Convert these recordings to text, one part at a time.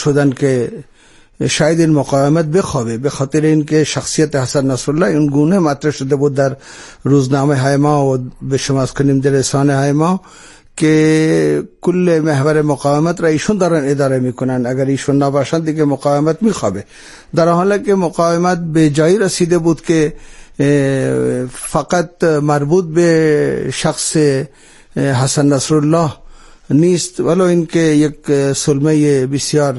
شدن که شاید این مقاومت بخوابه، به خاطر اینکه شخصیت حسن نصرالله این گونه مطرح شده بود در روزنامه های ما و به شما از کنیم در رسانه های ما که کل محور مقاومت را ایشون دارن اداره میکنن، اگر ایشون نباشند دیگه مقاومت میخوابه، در حالی که مقاومت به جایی رسیده بود که فقط مربوط به شخص حسن نصرالله نیست، ولو اینکه یک سلمه بسیار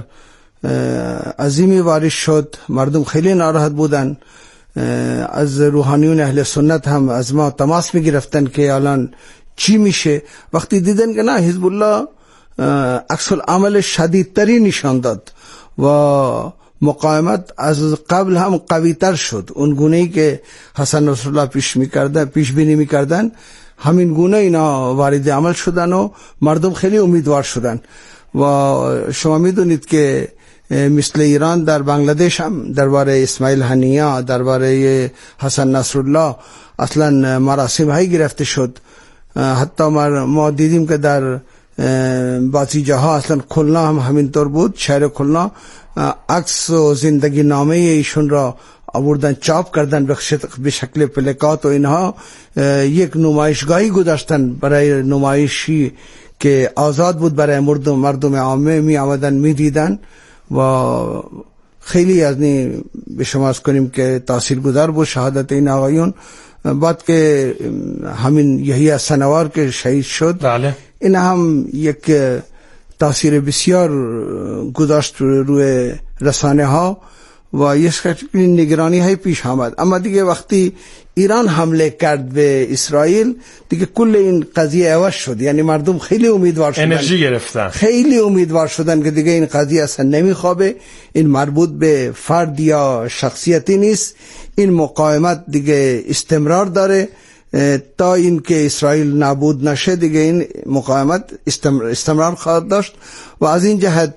عظیمی وارد شد. مردم خیلی ناراحت بودن، از روحانیون اهل سنت هم از ما تماس میگرفتن که الان چی میشه. وقتی دیدن که نه، حزب الله عکس العمل شدیدتری نشان داد و مقاومت از قبل هم قوی تر شد. اون گونه‌ای که حسن نصرالله پیش بینی میکردن همین گونه اینا وارد عمل شدن و مردم خیلی امیدوار شدن. و شما میدونید که مثل ایران در بنگلادش هم درباره اسماعیل هنیه، درباره حسن نصرالله اصلا مراسم هایی گرفته شد. حتی ما دیدیم که در بعضی جاها اصلا کلنا هم همینطور بود، شهر کلنا عکس و زندگی نامه ایشون را آوردن چاپ کردن به شکل پلکات و اینها. یک نمایشگاهی گذاشتن برای نمایشی که آزاد بود برای مردم عامه می آمدن می دیدن و خیلی از به شما از کنیم که تاثیرگذار بود شهادت این آقایون. بعد که همین یحیی سنوار که شهید شد، بله، این هم یک تاثیر بسیار گذاشت روی رسانه ها و یک نگرانی های پیش آمد. اما دیگه وقتی ایران حمله کرد به اسرائیل دیگه کل این قضیه عوض شد. یعنی مردم خیلی امیدوار شدن، انرژی گرفتن، خیلی امیدوار شدن که دیگه این قضیه اصلا نمیخوابه، این مربوط به فرد یا شخصیتی نیست، این مقاومت دیگه استمرار داره تا اینکه اسرائیل نابود نشه، دیگه این مقاومت استمرار خواهد داشت. و از این جهت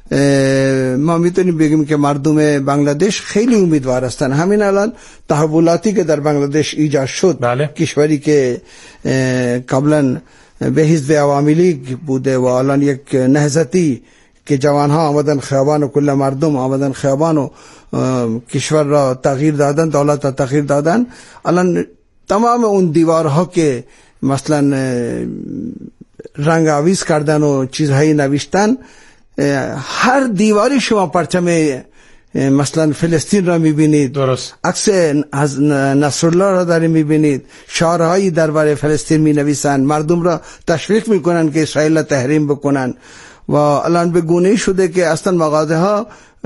ما میتونیم بگیم که مردم بنگلادش خیلی امیدوار هستند. همین الان تحولاتی که در بنگلادش ایجاد شد، بله، کشوری که قبلا به حزب عوامی لیگ بوده و الان یک نهضتی که جوانها آمدن خیابان و کل مردم آمدن خیابان و کشور را تغییر دادن، دولت را تغییر دادن. الان تمام اون دیوارها که مثلا رنگ آویز کردن و چیزهایی نوشتن، هر دیواری شما پرچم مثلا فلسطین را میبینید، درست، عکس از نصرالله را داری میبینید، شعارهایی درباره فلسطین مینویسند، مردم را تشویق میکنن که اسرائیل را تحریم بکنن. و الان به گونه‌ای شده که اصلا مغازه ها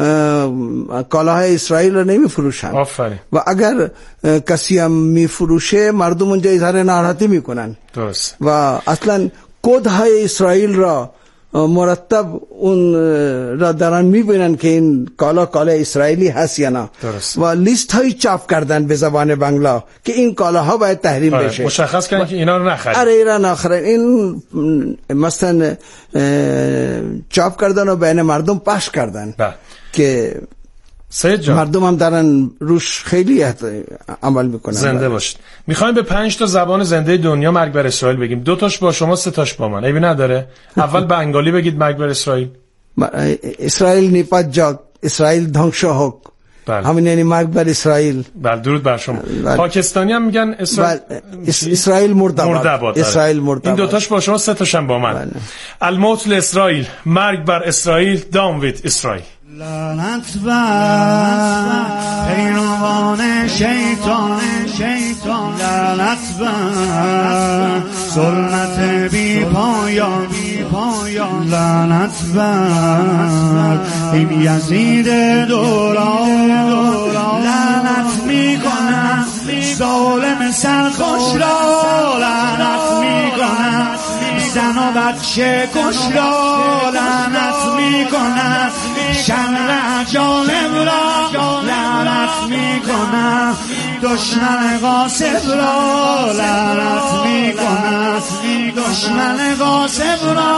کالاهای اسرائیل را نمیفروشن. آفرین. و اگر کسی هم میفروشه مردم اونجا اظهار ناراحتی میکنن. درست. و اصلا کدهای اسرائیل را مرتب اون را دارن میبینن که این کالا اسرائیلی هست یا نه. درست. و لیست های چاپ کردن به زبان بنگلا که این کالاها باید تحریم بشه. مشخص کردن که اینا رو نخرید. اینا نخرید. این مثلا چاپ کردن و بین مردم پخش کردن که مردم هم دارن روش خیلی عمل میکنن. زنده باشید. میخوایم به 5 تا زبان زنده دنیا مرگ بر اسرائیل بگیم. 2 تاش با شما، 3 تاش با من. عیبی نداره. اول بنگالی بگید مرگ بر اسرائیل. اسرائیل نیپت جاگ، اسرائیل دھنگ ہوک. همین یعنی مرگ بر اسرائیل. بله، درود بر شما. پاکستانی هم میگن اسرائیل مرداباد. اسرائیل مرداباد. این 2 تاش با شما، 3 تاش هم با من. الموت لاسرائیل، مرگ بر اسرائیل، داوید اسرائیل. لعنت بر پیروان شیطان، لعنت بر ظلمت بی پایان، لعنت بر این یزید دوران، لعنت میکنم ظالم سرخوش را، لعنت میکنم زن و بچه کش را، لعنت میکنم شمع جالب را، لعنت میکنم دشمن غاصب را، لعنت میکنم دشمن غاصب را،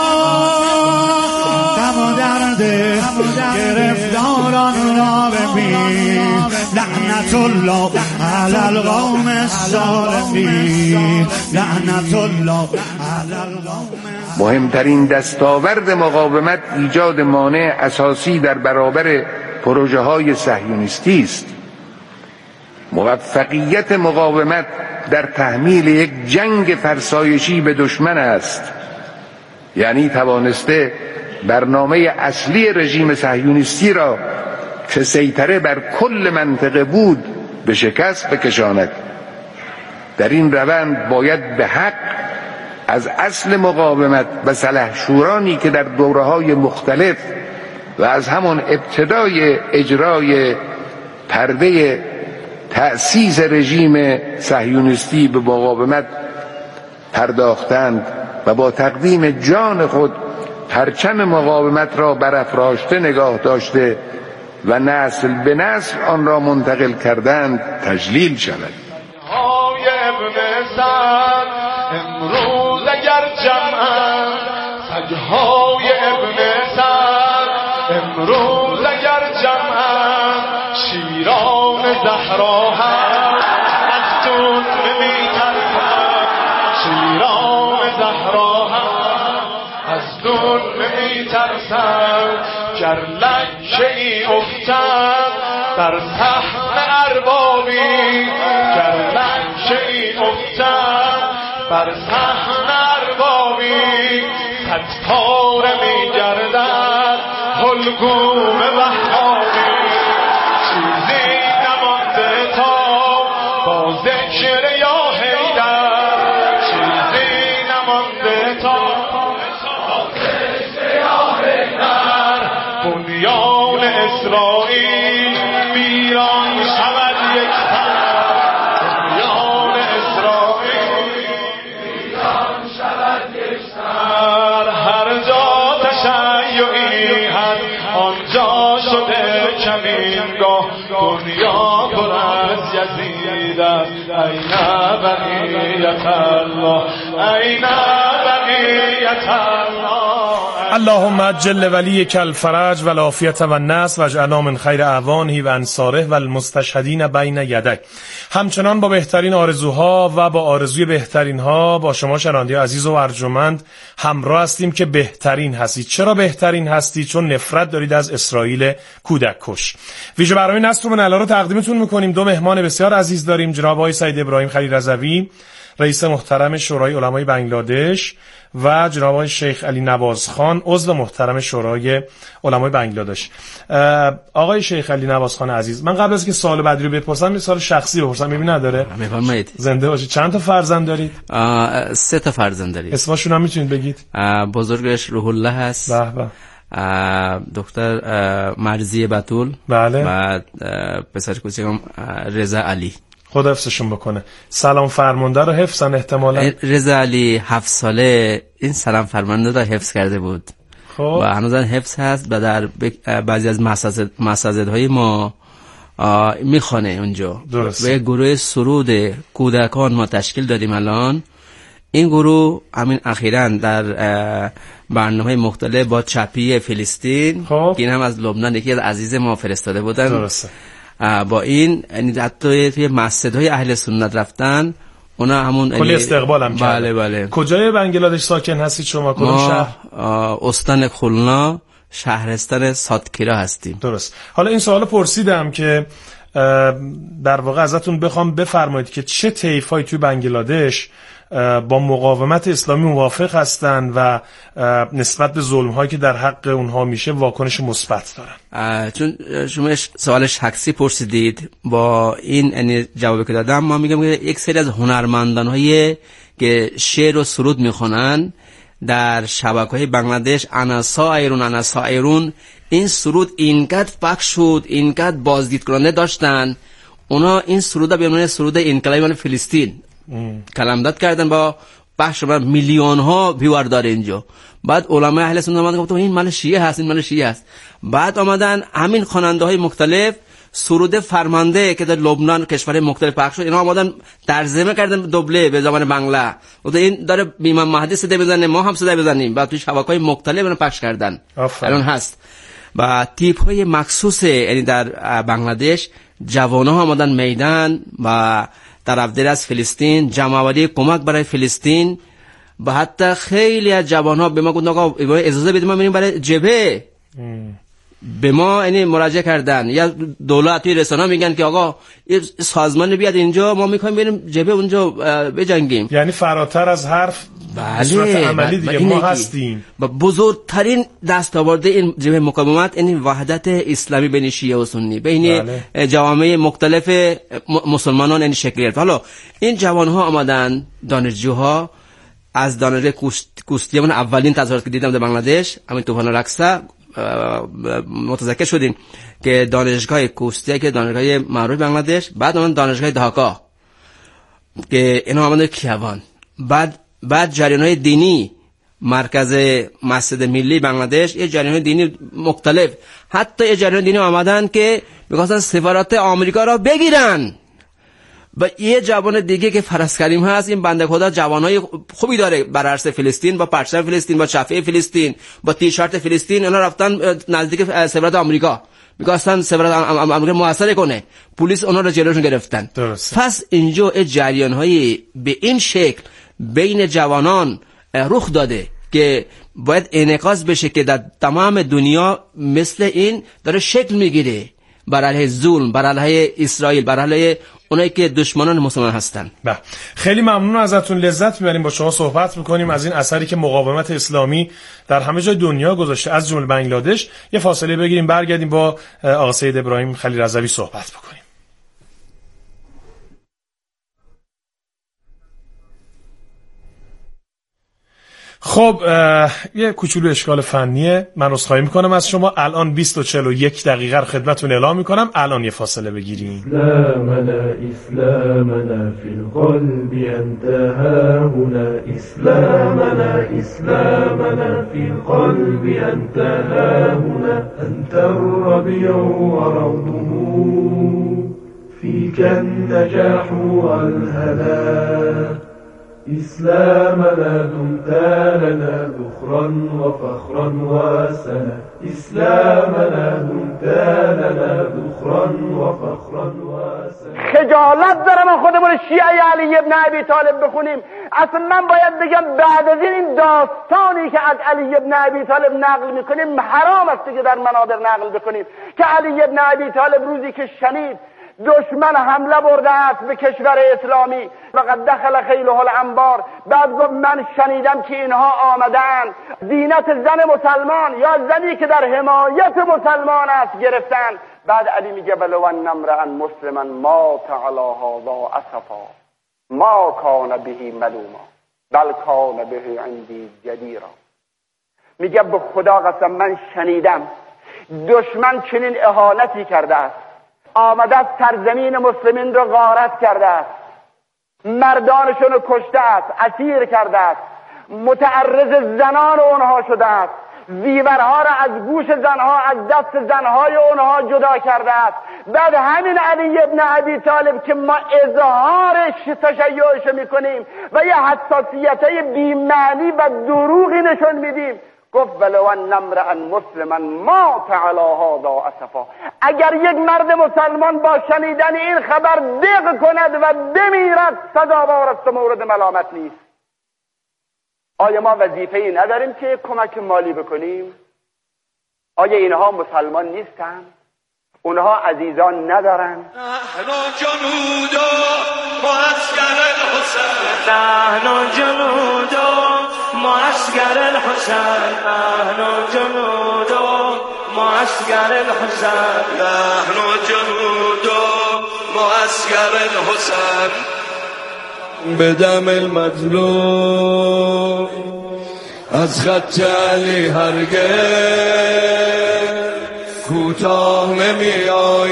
غم و درد گرفتاران را ببین، لعنت الله علی القوم الظالمین، لعنت الله علی القوم مهمترین دستاورد مقاومت ایجاد مانع اساسی در برابر پروژه های صهیونیستی است. موفقیت مقاومت در تحمیل یک جنگ فرسایشی به دشمن است، یعنی توانسته برنامه اصلی رژیم صهیونیستی را که سیطره بر کل منطقه بود به شکست بکشاند. در این روند باید به حق از اصل مقاومت و سلحشورانی که در دوره‌های مختلف و از همان ابتدای اجرای پرده تأسیس رژیم صهیونیستی به مقاومت پرداختند و با تقدیم جان خود پرچم مقاومت را برافراشته نگاه داشته و نسل به نسل آن را منتقل کردند تجلیل شود. امروز اگر جمعند سگهای ابن سعد، امروز اگر جمعند شیران زهرا هم از دون نمی‌ترسند، شیران زهرا هم از دون نمی‌ترسند. گر لکه‌ای افتد در صحن اربابی، گر لکه‌ای افتد بر صحن اربابی، صد پاره می‌گردد حلقوم وهابی. چیزی نمانده تا با ذکر یا حیدر، چیزی نمانده تا با ذکر یا حیدر. بنیان اسرائیل ویران شود یک سر، بنیان اسرائیل ویران شود یک سر. هر جا تشیعی هست آنجا شده کمینگاه، دنیا پر از یزید است. این بقیت الله، این بقیت الله. اللهم عجل ولیک الفرج و العافیة و النصر و اجعلنا من خیر اعوانه و انصاره و المستشهدین بین یدک. همچنان با بهترین آرزوها و با آرزوی بهترین ها با شما شنوندگان عزیز و ارجمند همراه هستیم که بهترین هستید. چرا بهترین هستید؟ چون نفرت دارید از اسرائیل کودک کش. ویژه برنامه نصر من الله رو تقدیمتون میکنیم. دو مهمان بسیار عزیز داریم، جناب آقای سید ابراهیم خلیل رضوی، رئیس محترم شورای علمای بنگلادش، و جناب آقای شیخ علی نوازخان، عضو محترم شورای علمای بنگلادش. آقای شیخ علی نوازخان عزیز، من قبل از که سوال بعدی رو بپرسم یه سوال شخصی بپرسم، میبینی نداره؟ میفرمایید. زنده باشید. چند تا فرزند دارید؟ 3 تا فرزند دارید. اسمشون هم میتونید بگید؟ بزرگش روح الله هست. به به. دختر مرزی بتول. بله. و پسر کوچکم رضا علی. خدا حفظشون بکنه. سلام فرمانده رو حفظن احتمالاً. رضا علی 7 ساله این سلام فرمانده رو حفظ کرده بود. خب. و هنوزن حفظ هست و در بعضی از مساجدهای ما میخونه اونجا. درست. و یک گروه سرود کودکان ما تشکیل دادیم الان. این گروه همین اخیراً در برنامه مختلف با چپی فلسطین، خب. این هم از لبنان یکی از عزیز ما فرستاده بودن. درسته. با این یعنی حتی توی مسجدهای اهل سنت رفتن، اونا همون کلی استقبال هم کردن. بله بله. کجای بنگلادش ساکن هستید شما؟ کدوم شهر؟ استان خلنا، شهرستان ساتکیرا هستیم. درست. حالا این سوال پرسیدم که در واقع ازتون بخوام بفرمایید که چه طیفایی توی بنگلادش با مقاومت اسلامی موافق هستن و نسبت به ظلم‌هایی که در حق اونها میشه واکنش مثبت دارن. چون شما سوال شخصی پرسیدید، با این یعنی جوابی که دادم، ما میگم که یک سری از هنرمندان‌های که شعر و سرود میخونن در شبکه‌های بنگلادش، انا سایرون، این سرود اینقدر پخش شد، اینقدر بازدید کننده داشتن، اونا این سرودا به عنوان سرود انقلابی فلسطین کلمداد کردن، با بخش میلیون ها ویور داره اینجا. بعد علمای اهل سنت اومدن گفتن این مال شیعه هست، این مال شیعه است. بعد آمدن همین خواننده های مختلف سرود فرمانده که در لبنان کشور مختلف پخش شد، اینا آمدن ترجمه کردن دوبله به زبان بنگلا. گفتن این داره امام مهدی صدا بزنه، ما هم صدا بزنیم. بعد توی شبکه‌های مختلف اون پخش کردن. الان هست. و تیپ های مخصوص یعنی در بنگلادش جوان‌ها آمدن میدان و طرفدار از فلسطین، جمع‌آوری کمک برای فلسطین و حتی خیلی از جوان‌ها به ما گفتن آقا اجازه بدید ما بریم برای جبهه. به ما یعنی مراجعه کردن یا دولت توی رسانه‌ها میگن که آقا این سازمان بیاد اینجا ما میخوایم بریم جبهه اونجا بجنگیم. یعنی فراتر از حرف صورت عملی دیگه ما هستیم. و بزرگترین دستاورد این جبهه مقاومت این وحدت اسلامی بین شیعه و سنی، بین جوامع مختلف مسلمانان این شکل گرفت. حالا این جوان‌ها آمدن، دانشجوها از دانشگاه کوستیه، من اولین تظاهرات که دیدم در بنگلادش همین طوفان الاقصی متذکر شدیم که دانشگاه کوستیه که دانشگاه معروف بنگلادش، بعد اون دانشگاه ঢাকা که اینا آمدن کیوان، بعد جریان‌های دینی، مرکز مسجد ملی بنگلادش، یه جریان‌های دینی مختلف، حتی یه جریان دینی آمدن که می‌خواستن سفارت آمریکا را بگیرن. و یه جوان دیگه که فرس کریم هست، این بنده خدا جوانای خوبی داره بر عرصه فلسطین، با پرچم فلسطین، با شفه فلسطین، با تیشرت فلسطین، اونا رفتن نزدیک سفارت آمریکا، می‌خواستن سفارت آمریکا محاصره کنه، پلیس اونا رو جلوشون گرفتن. پس اینجا جریان‌های به این شکل بین جوانان رخ داده که باید انعکاس بشه که در تمام دنیا مثل این داره شکل میگیره بر علیه ظلم، بر علیه اسرائیل، بر علیه اونایی که دشمنان مسلمان هستن. خیلی ممنون ازتون، لذت میبریم با شما صحبت میکنیم از این اثری که مقاومت اسلامی در همه جای دنیا گذاشته، از جمله بنگلادش. یه فاصله بگیریم، برگردیم با آقا سید ابراهیم خلیل رضوی صحبت بکنیم. خب یه کوچولو اشکال فنیه، من عذرخواهی میکنم از شما. الان 20:41 دقیقه خدمتتون اعلام میکنم، الان یه فاصله بگیریم. اسلامنا فی القلب انتهى هنا، اسلامنا فی القلب انتهى هنا، انت الربيع وروضه فيك النجاح والهنا، إسلامنا دمت لنا ذخرا وفخرا وسنا، إسلامنا دمت لنا ذخرا وفخرا وسنا. خجالت دارم خودمون شیعه علی ابن ابی طالب بخونیم. اصلا من باید بگم بعد از این داستانی که از علی ابن ابی طالب نقل میکنیم حرام است که در منابر نقل بکنیم که علی ابن ابی طالب روزی که شنید دشمن حمله برده است به کشور اسلامی فقط دخل خیله الانبار، بعد گفت من شنیدم که اینها آمدن زینت زن مسلمان یا زنی که در حمایت مسلمان است گرفتن. بعد علی میگه ولو ان امرا مسلما مات علی هذا اسفا ما کان به ملوما بل کان به عندی جدیرا. میگه به خدا قسم من شنیدم دشمن چنین اهانتی کرده است، آمده است سرزمین مسلمین رو غارت کرده است، مردانشون رو کشته است، اسیر کرده است، متعرض زنان اونها شده است، زیورها را از گوش زنها از دست زنهای اونها جدا کرده است. بعد همین علی ابن ابی طالب که ما اظهار تشیعش میکنیم و یه حساسیتای بی‌معنی و دروغی نشون میدیم، گفت ولو ان امرا مسلما مات علی هذا اسفا. اگر یک مرد مسلمان با شنیدن این خبر دق کند و بمیرد سزاوار است و مورد ملامت نیست. آیا ما وظیفه‌ای نداریم که کمک مالی بکنیم؟ آیا اینها مسلمان نیستن؟ اونها عزیزان ندارن؟ نحن جنود معسكر الحسين، نحن جنود معسكر الحسين، نحن جنود معسكر الحسين، نحن جنود معسكر الحسين. بدم المظلوم از خط علی هرگز کوتاه نمی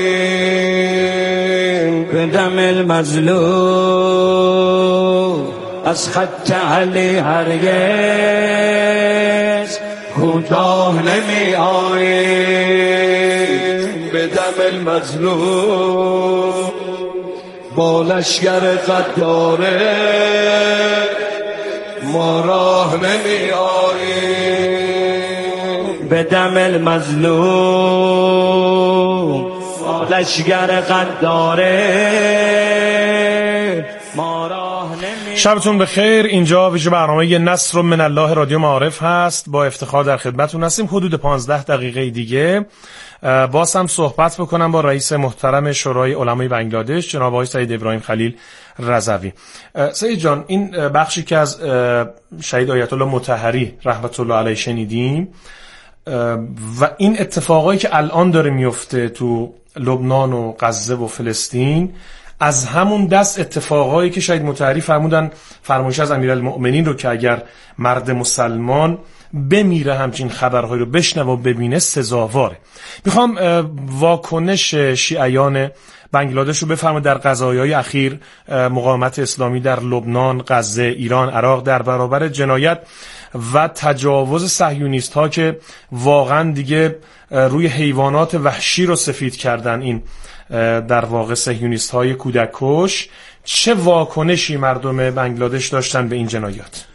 آییم، بدم المظلوم از خط علی هرگز کوتاه نمی آییم، بدم المظلوم با لشکر غداره ما راه نمی آییم، بدم المظلوم با لشکر غداره ما راه شبتون بخیر. اینجا ویژه برنامه نصر من الله رادیو معارف هست. با افتخار در خدمتتون هستیم. حدود 15 دقیقه دیگه باز هم صحبت بکنم با رئیس محترم شورای علمای بنگلادش جناب آقای سید ابراهیم خلیل رضوی. سید جان، این بخشی که از شهید آیت الله مطهری رحمت الله علیه شنیدیم و این اتفاقایی که الان داره میفته تو لبنان و غزه و فلسطین از همون دست اتفاقایی که شهید مطهری فرمودن، فرمایش از امیرالمؤمنین رو که اگر مرد مسلمان بمیره همچین خبرهایی رو بشنوه و ببینه سزاواره. میخوام واکنش شیعیان بنگلادش رو بفرمایید در قضایای اخیر مقاومت اسلامی در لبنان، غزه، ایران، عراق در برابر جنایت و تجاوز صهیونیست ها که واقعا دیگه روی حیوانات وحشی رو سفید کردن، این در واقع صهیونیست های کودک کش، چه واکنشی مردم بنگلادش داشتن به این جنایات؟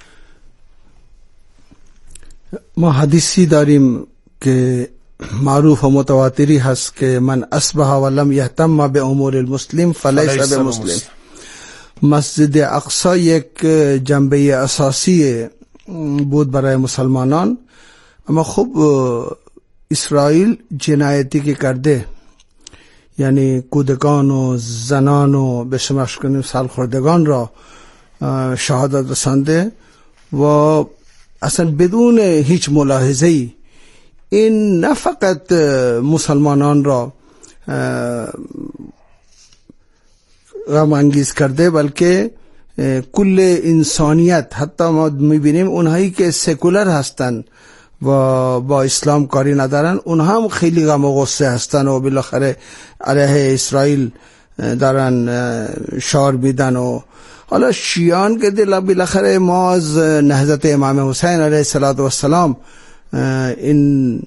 ما حدیثی داریم که معروف و متواتری هست که من اصبح ولم یهتم به امور المسلم فلیس بمسلم. مسجد اقصی یک جنبه اساسی بود برای مسلمانان، اما خب اسرائیل جنایتی که کرده، یعنی کودکان و زنان و به شمارش کنیم سالخوردگان را شهادت رسانده و اصلا بدون هیچ ملاحظه‌ای این نه فقط مسلمانان را غم انگیز کرده بلکه کل انسانیت. حتی ما میبینیم اونهایی که سکولر هستن و با اسلام کاری ندارن اونها هم خیلی غم و غصه هستن و بالاخره علیه اسرائیل دارن شعار میدن. و حالا شیعان که بالاخره ما از نهضت امام حسین علیه السلام این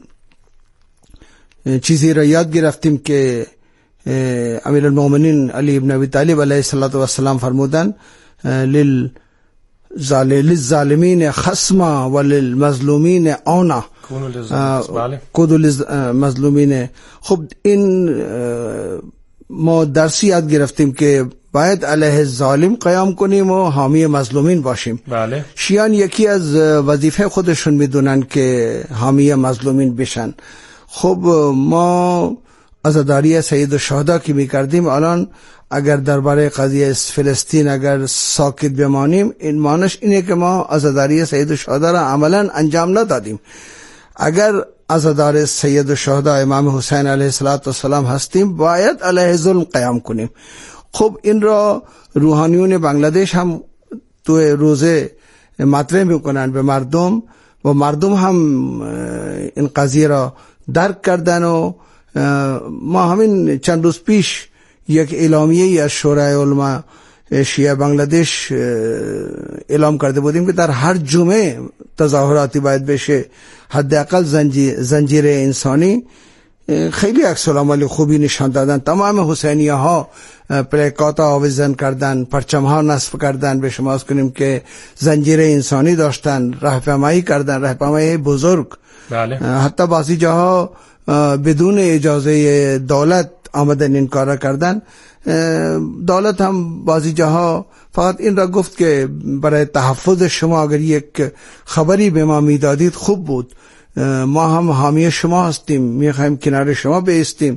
چیزی را یاد گرفتیم که امیرالمؤمنین علی ابن ابی طالب علیه السلام فرمودن للظالمین خصما وللمظلومین عونا، کونوا للمظلومین. خب این ما درسی یاد گرفتیم که باید علیه ظالم قیام کنیم و حامی مظلومین باشیم. بله. شیعان یکی از وظیفه خودشون میدونن که حامی مظلومین بشن. خب ما عزاداری سید الشهدا که میکردیم، الان اگر درباره قضیه فلسطین اگر ساکت بمانیم این معنیش اینه که ما عزاداری سید الشهدا را عملا انجام ندادیم. اگر عزادار سید الشهدا امام حسین علیه السلام هستیم باید علیه ظلم قیام کنیم. خب این را روحانیون بنگلادش هم تو روزه مطرح میکنن به مردم و مردم هم این قضیه را درک کردن و ما همین چند روز پیش یک اعلامیه از شورای علما شیعه بنگلادش اعلام کرده بودیم که در هر جمعه تظاهراتی باید بشه، حداقل زنجیره انسانی. خیلی عکس العمل خوبی نشان دادن. تمام حسینیه ها پلاکات آویزان کردن، پرچم ها نصب کردن، به شما از کنیم که زنجیره انسانی داشتن، راهپیمایی کردن، راهپیمایی بزرگ. بله. حتی بعضی جاها بدون اجازه دولت آمدن این کارا کردن. دولت هم بعضی جاها فقط این را گفت که برای تحفظ شما اگر یک خبری به ما میدادید خوب بود، ما هم حامی شما هستیم، میخوایم کنار شما بایستیم.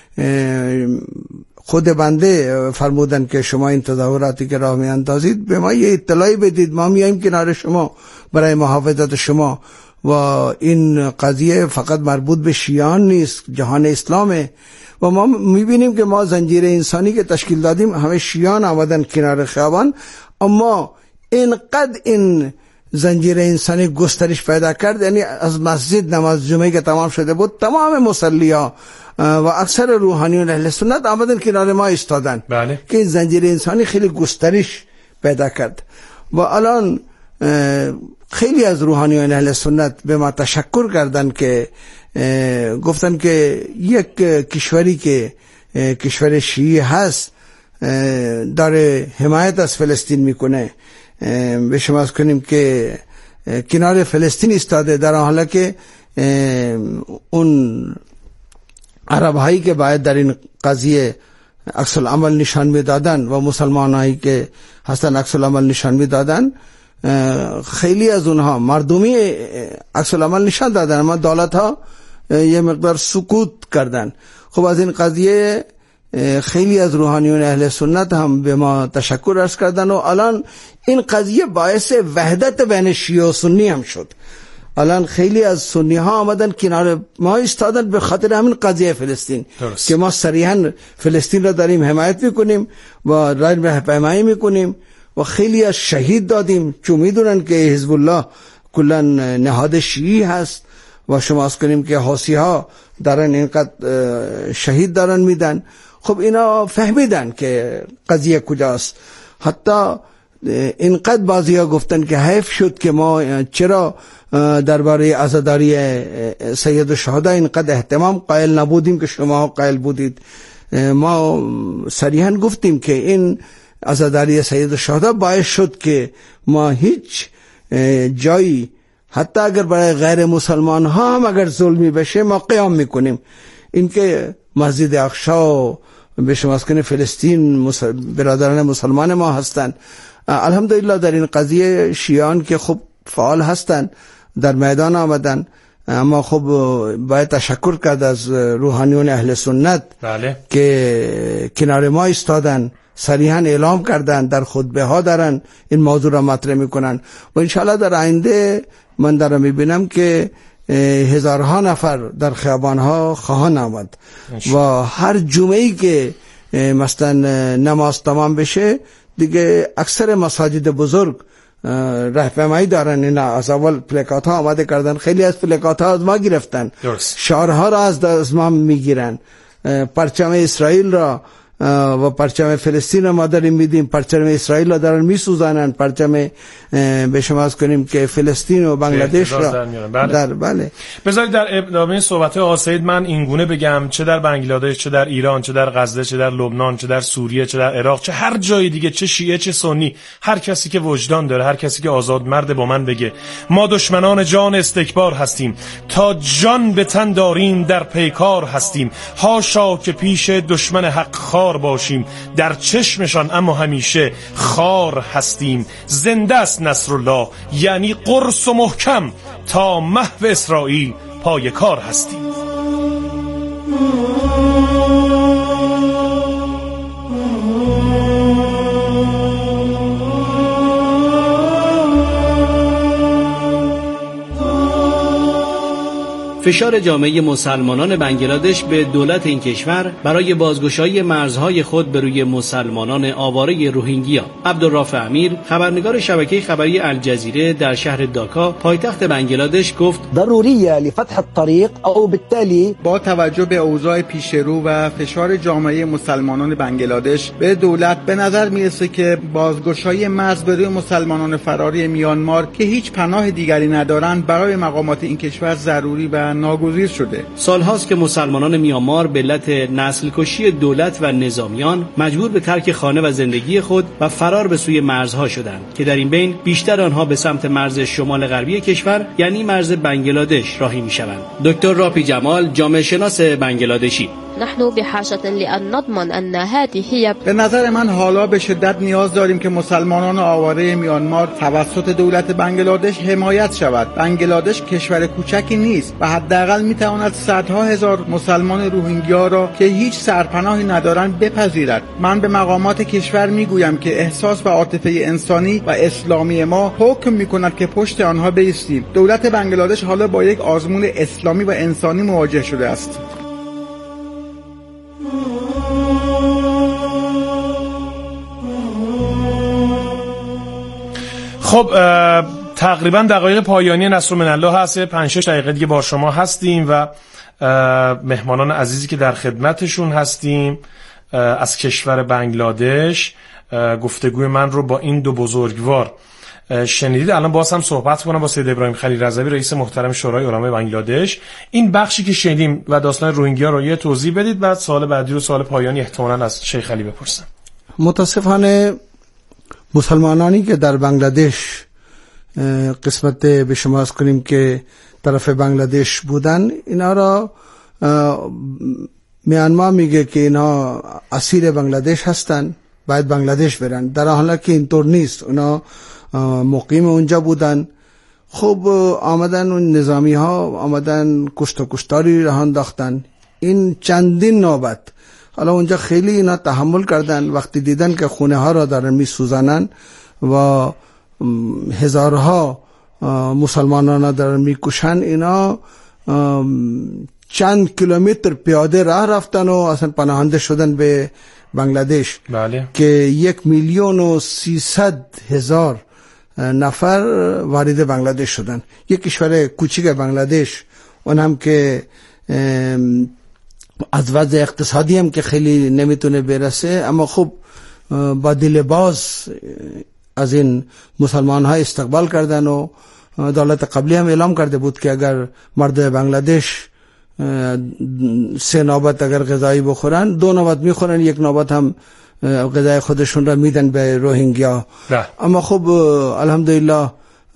خود بنده فرمودن که شما این تظاهراتی که راه میاندازید به ما یه اطلاعی بدید، ما میایم کنار شما برای محافظت شما. و این قضیه فقط مربوط به شیعان نیست، جهان اسلامه. و ما میبینیم که ما زنجیره انسانی که تشکیل دادیم همه شیعان آمدن کنار خیابان، اما اینقدر این زنجیره انسانی گسترش پیدا کرد، یعنی از مسجد نماز جمعه که تمام شده بود تمام مصلی‌ها و اکثر روحانیون اهل سنت آمدن کنار ما ایستادن. بله. که این زنجیره انسانی خیلی گسترش پیدا کرد و الان خیلی از روحانیون اهل سنت به ما تشکر کردن که گفتن که یک کشوری که کشور شیعی هست داره حمایت از فلسطین میکنه، به شما از کنیم که کنار فلسطین ایستاده، در حالی که اون عرب هایی که باید در این قضیه عکس العمل نشان میدادن و مسلمانایی که هستن عکس العمل نشان میدادن، خیلی از اونها مردمی عکس العمل نشان دادن، اما دولت ها یه مقدار سکوت کردن. خب از این قضیه خیلی از روحانیون اهل سنت هم به ما تشکر عرض کردن و الان این قضیه باعث وحدت بین شیعه و سنی هم شد. الان خیلی از سنی ها آمدن کنار ما ایستادن به خاطر همین قضیه فلسطین درست. که ما صریحا فلسطین را داریم حمایت میکنیم و راهپیمایی میکنیم و خیلی از شهید دادیم، چون میدونن که حزب الله کلا نهاد شیعی هست و شماست کنیم که حوثی ها دارن اینقدر شهید دارن میدن. خب اینا فهمیدن که قضیه کجاست. حتی اینقدر بعضی ها گفتن که حیف شد که ما چرا درباره عزاداری سید الشهدا اینقدر اهتمام قائل نبودیم که شما قائل بودید. ما صریحا گفتیم که این عزاداری سید الشهدا باعث شد که ما هیچ جایی، حتی اگر برای غیر مسلمان ها هم اگر ظلمی بشه، ما قیام میکنیم. این که مسجد اقصی به شما کنه فلسطین برادران مسلمان ما هستن. الحمدلله در این قضیه شیعان که خب فعال هستن، در میدان آمدن، اما خب باید تشکر کرد از روحانیون اهل سنت بله. که کنار ما ایستادن، صریحا اعلام کردن، در خطبه ها دارن این موضوع را مطرح میکنن و انشاءالله در آینده من دارم میبینم که هزارها نفر در خیابان ها خواهان آمد و هر جمعه‌ای که مثلا نماز تمام بشه دیگه اکثر مساجد بزرگ راهپیمایی دارن. اینا از اول پلاکات ها آماده کردن، خیلی از پلاکات ها از ما گرفتن، شعارها را از ما میگیرن، پرچم اسرائیل را و پرچم فلسطین را ما داریم میدیم، پرچم اسرائیل را دارن میسوزانن، پرچم به شما از کنیم که فلسطین و بنگلادش را بله. بذارید در ادامه صحبت آقا سید من اینگونه بگم، چه در بنگلادش، چه در ایران، چه در غزه، چه در لبنان، چه در سوریه، چه در عراق، چه هر جای دیگه، چه شیعه چه سنی، هر کسی که وجدان داره، هر کسی که آزاد مرد با من بگه ما دشمنان جان استکبار هستیم، تا جان به تن داریم در پیکار هستیم، هاشا که پیش دشمن حق خار باشیم، در چشمشان اما همیشه خار هستیم. زنده است نصرالله یعنی قرص و محکم، تا محو اسرائیل پای کار هستیم. فشار جامعه مسلمانان بنگلادش به دولت این کشور برای بازگشایی مرزهای خود به روی مسلمانان آواره روهینگیا. عبدالرافع امیر، خبرنگار شبکه خبری الجزیره در شهر داکا پایتخت بنگلادش گفت ضروریه لفتح الطريق او بالتالي با توجه به اوضاع پیشرو و فشار جامعه مسلمانان بنگلادش به دولت به نظر میرسه که بازگشایی مرز به روی مسلمانان فراری میانمار که هیچ پناه دیگری ندارند برای مقامات این کشور ضروری و ناگزیر شده. سالهاست که مسلمانان میانمار به علت نسل کشی دولت و نظامیان مجبور به ترک خانه و زندگی خود و فرار به سوی مرزها شدند که در این بین بیشتر آنها به سمت مرز شمال غربی کشور یعنی مرز بنگلادش راهی میشوند. دکتر راپی جمال، جامعه شناس بنگلادشی: نحن بحاجة لأن نضمن أن هذه هي. به نظر من حالا به شدت نیاز داریم که مسلمانان آواره میانمار توسط دولت بنگلادش حمایت شود. بنگلادش کشور کوچکی نیست و حداقل میتواند صدها هزار مسلمان روهینگیا را که هیچ سرپناهی ندارند بپذیرد. من به مقامات کشور میگویم که احساس و عاطفه انسانی و اسلامی ما حکم میکند که پشت آنها بایستیم. دولت بنگلادش حالا با یک آزمون اسلامی و انسانی مواجه شده است. خب تقریبا دقایق پایانی نصر من الله هست، 5-6 دقیقه دیگه با شما هستیم و مهمانان عزیزی که در خدمتشون هستیم از کشور بنگلادش گفتگوی من رو با این دو بزرگوار شنیدید. الان باز هم صحبت کنم با سید ابراهیم خلیل رضوی، رئیس محترم شورای علمای بنگلادش. این بخشی که شنیدیم و داستان روهینگیا رو یه توضیح بدید، بعد سوال بعدی رو سوال پایانی احتمالاً از شیخ علی بپرسم. متاسفانه مسلمانانی که در بنگلادش قسمت به شما از کنیم که طرف بنگلادش بودن، اینا را میانمار میگه که اینا اسیر بنگلادش هستن، باید بنگلادش برن، در حالی که اینطور نیست. اونا مقیم اونجا بودن. خب آمدن اون نظامی ها آمدن کشت و کشتاری راه انداختن. این چندین نوبت. حالا اونجا خیلی اینا تحمل کردن. وقتی دیدن که خونه ها را دارن می سوزانن و هزارها مسلمانان دارن می کشن، اینا چند کیلومتر پیاده راه رفتن و اصلا پناهنده شدن به بنگلادش. بله. که 1,300,000 نفر وارد بنگلادش شدن. یک کشور کوچیک بنگلادش، اون هم که از وضع اقتصادی هم که خیلی نمیتونه برسه، اما خب با دل باز از این مسلمان ها استقبال کردن و دولت قبلی هم اعلام کرده بود که اگر مرد بنگلادش 3 نوبت اگر غذایی بخورن، 2 نوبت میخورن، 1 نوبت هم غذای خودشون را میدن به روهینگیا. اما خب الحمدلله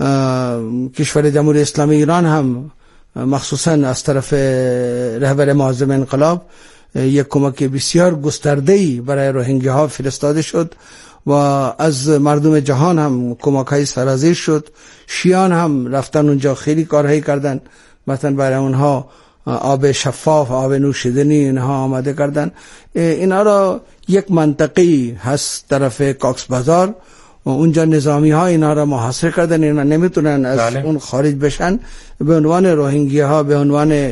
کشور جمهوری اسلامی ایران هم مخصوصا از طرف رهبر معظم انقلاب یک کمک بسیار گسترده‌ای برای روهینگیا ها فرستاده شد و از مردم جهان هم کمک‌های سرازیر شد. شیعان هم رفتن اونجا خیلی کارهایی کردن، مثلا برای اونها آب شفاف، آب نوشیدنی اینها آماده کردن. اینا را یک منطقی هست طرف کاکس بازار و اونجا نظامی ها اینا را محاصره کردن، اینا نمیتونن از اون خارج بشن. به عنوان روهینگیا ها به عنوان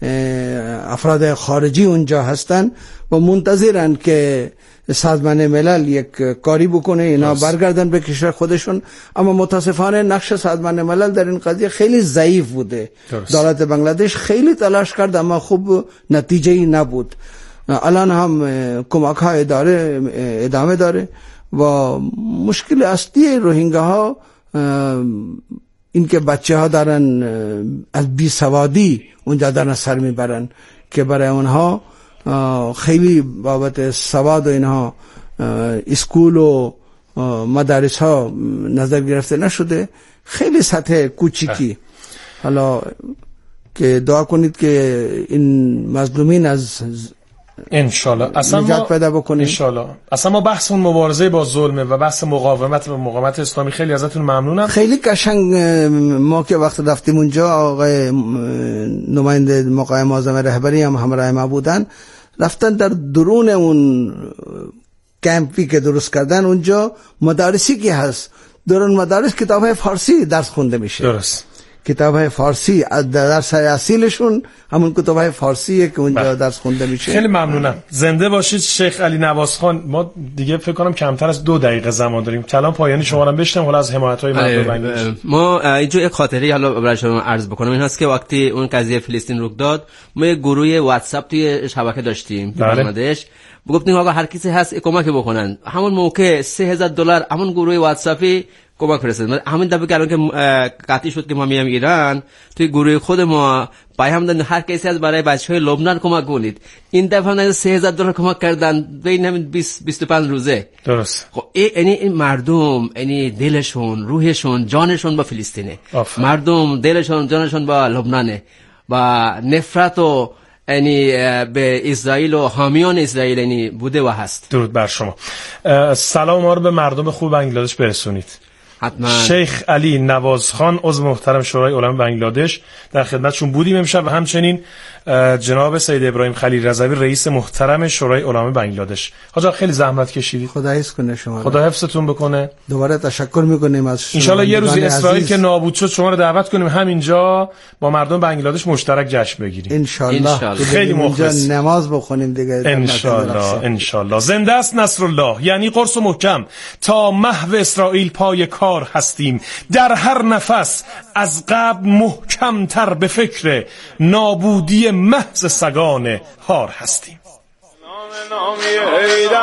افراد خارجی اونجا هستن و منتظرن که سازمان ملل یک کاری بکنه اینا برگردن به کشور خودشون. اما متاسفانه نقش سازمان ملل در این قضیه خیلی ضعیف بوده. دولت بنگلادش خیلی تلاش کرد اما خوب نتیجه‌ای نبود. الان هم کمک ها ادامه داره و مشکل اصلی روهینگیا ها این که بچه ها دارن از بیسوادی اونجا دارن سر میبرن که برای اونها خیلی بابت سواد و اینها اسکول و مدارس ها نظر گرفته نشده، خیلی سطح کوچیکی. حالا که دعا کنید که این مظلومین از انشالله نجات پیدا بکنیم. انشالله. اصلا ما بحث اون مبارزه با ظلم و بحث مقاومت و مقاومت اسلامی خیلی ازتون ممنونم. خیلی قشنگ. ما که وقت رفتیم اونجا آقای نماینده مقام معظم رهبری هم همراه ما بودن، رفتن در درون اون کمپی که درست کردن اونجا مدارسی که هست، درون مدارس کتاب‌های فارسی درس خونده میشه. درست. کتاب‌های فارسی از درس اصیلشون همون کتاب‌های فارسیه که اونجا درس خونده میشه. خیلی ممنونم. زنده باشید شیخ علی نوازخان. ما دیگه فکر کنم کمتر از 2 دقیقه زمان داریم. کلام پایانی شما رو بشنم حالا از حمایت‌های مردم بنگلادش. ما اینجا یک خاطره حالا برای شما عرض بکنم. این هست که وقتی اون قضیه فلسطین رخ داد، ما یک گروه واتساپ توی شبکه داشتیم تو بنگلادش. گفتیم آقا هر کسی هست کمک بکنن. همون موقع $3000 همون گروه واتساپی کمک فرستاد. همین دفعه که قطعی شد که ما میام ایران، توی گروه خود ما پیام دادن هر کسی از برای بچهای لبنان کمک کنید. این دفعه هم $3000 کمک کردن بین همین 20-25 روزه. درست. خب این مردم یعنی دلشون، روحشون، جانشون با فلسطینه. مردم دلشون، جانشون با لبنانه و نفرت و یعنی به اسرائیل و حامیان اسرائیل یعنی بوده و هست. درود بر شما. سلام ما رو به مردم خوب بنگلادش برسونید. حتما. شیخ علی نوازخان عضو محترم شورای علما بنگلادش در خدمتشون بودیم امشب و همچنین جناب سید ابراهیم خلیل رضوی رئیس محترم شورای علما بنگلادش. حاجا خیلی زحمت کشیدید. خدا حفظ کنه شما. خدا حفظتون بکنه. دوباره تشکر میکنیم از ان شاء الله یه روزی اسرائیل که نابود شد شما رو دعوت کنیم همینجا با مردم بنگلادش مشترک جشن بگیریم. ان شاء الله. خیلی مخلص. نماز بخونیم دیگه. ان شاء الله. ان شاء الله. زنده است نصرالله، یعنی قرص و محکم. تا محو اسرائیل پای کار هستیم. در هر نفس از قبل محکم تر به فکر نابودی محض سگان هار هستیم. نامی ایدر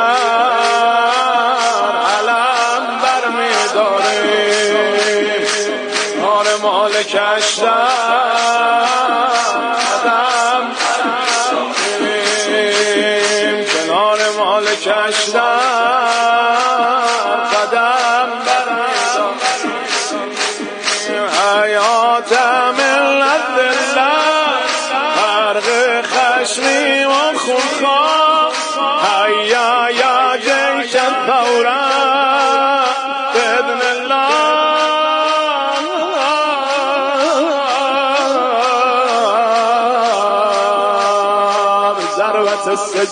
علم برمی‌داریم، نار مالکش قدم کنار مالکش